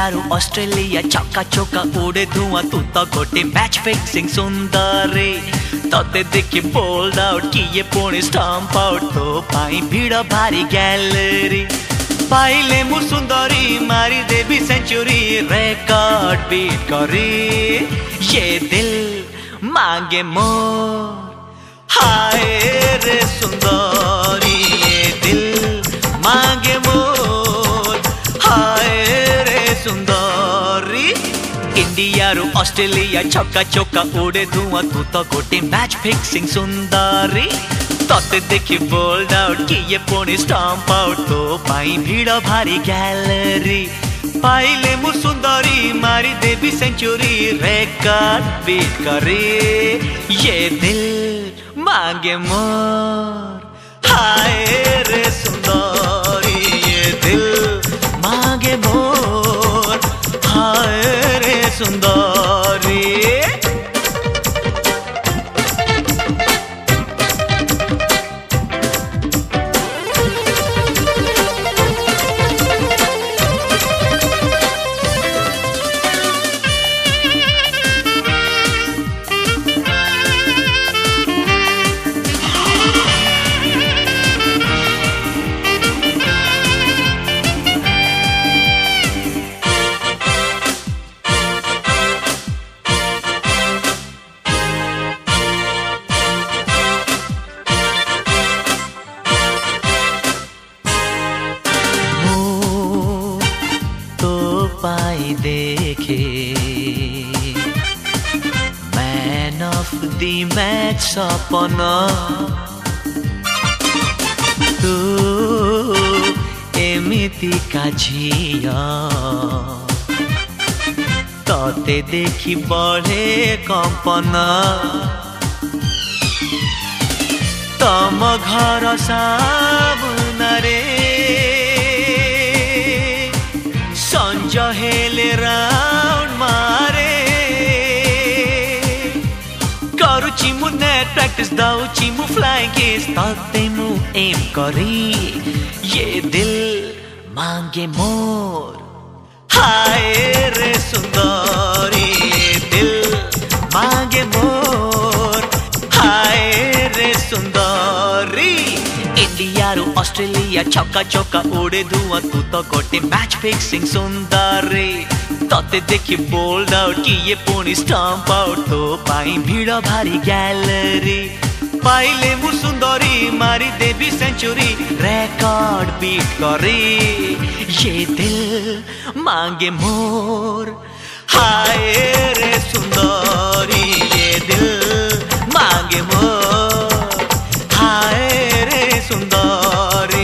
India रू Australia चक्का चौका उड़े धुआं तू तो गोटे मैच फिक्सिंग सुंदरी तते देखी बोल्ड आउट किए पुणी स्टंप आउट तो पाई भीड़ भारी गैलरी पाइले मु सुंदरी मारी देवी सेंचुरी रेकॉर्ड बीट करी ये दिल मांगे मोर हाय रे सुंदरी ये दिल मांगे मोर हाय रे सुंदरी इंडिया रू ऑस्ट्रेलिया छक्का चौका उड़े धुआं तू तो गोटे मैच फिक्सिंग सुंदरी तते देखी बोल्ड आउट किए पुणी स्टंप आउट तो पाई भीड़ भारी गैलरी पाइले मु सुंदरी मारी देवी सेंचुरी रेकॉर्ड बीट करे ये दिल मांगे मोर हाय रे सुंदरी ये दिल मांगे मोर हाय रे सुंदरी पाई देखे मैन ऑफ द मैच सपना तू एमिति का झिया तते देखी बढ़े कंपना तम घर सामने संज हेले राउंड मारे करुची मु नेट प्रैक्टिस दाउची मु फ्लाइंग केस तते मु एम करी ये दिल मांगे मोर हाय रे सुंदरी ये दिल मांगे मोर हाय रे सुंदरी इंडिया रू ऑस्ट्रेलिया छक्का चौका उड़े धुआं तू तो गोटे मैच फिक्सिंग सुंदरी तते देखी बोल्ड आउट किए पुणी स्टंप आउट तो पाई भीड़ भारी गैलरी पाइले मु सुंदरी मारी देवी सेंचुरी रेकॉर्ड बीट करी ये दिल मांगे मोर हाय रे सुंदरी ये दिल मांगे मोर हाय रे सुंदरी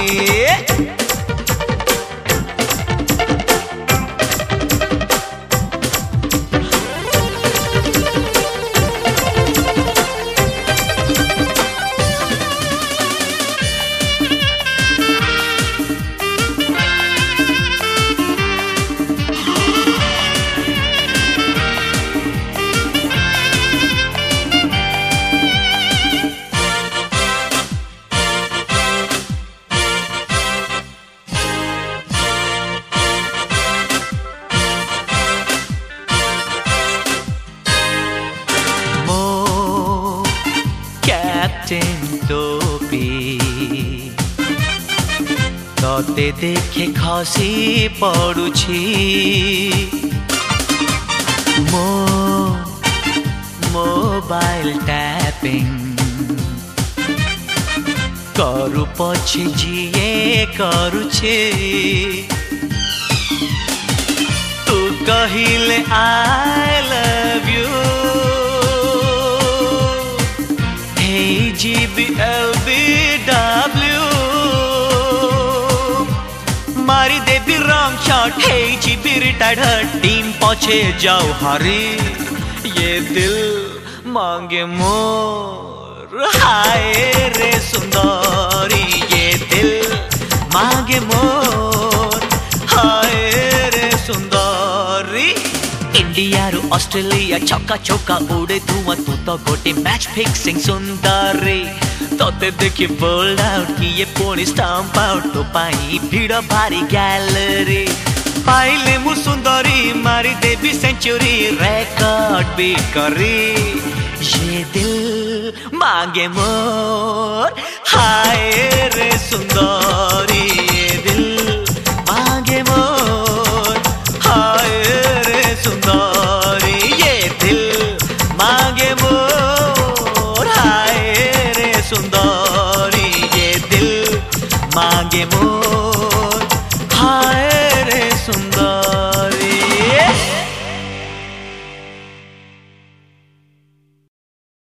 टोपी तते देखे खसी पड़ुछि मो मोबाइल टैपिंग करू पछी जिए करुछे तू कहिले आई लव यू GBLBW मारी देवी रॉन्ग शॉट हे जीबी रिटायर्ड टीम पछे जाओ हरी ये दिल मांगे मोर हाय रे सुंदरी ये दिल मांगे मोर हाय रे सुंदरी इंडिया रू ऑस्ट्रेलिया छक्का चौका उड़े धुआं तू तो गोटे मैच फिक्सिंग सुंदरी तते देखी बोल्ड आउट किए पुणी स्टंप आउट तो पाई भीड़ भारी गैलरी पाइले मु सुंदरी मारी देवी सेंचुरी रिकॉर्ड भी करी ये दिल मांगे मोर हाय रे सुंदरी ये दिल मांगे मोर हाय रे सुंदरी ये दिल मांगे मोर हाय रे सुंदरी ये दिल मांगे मोर हाय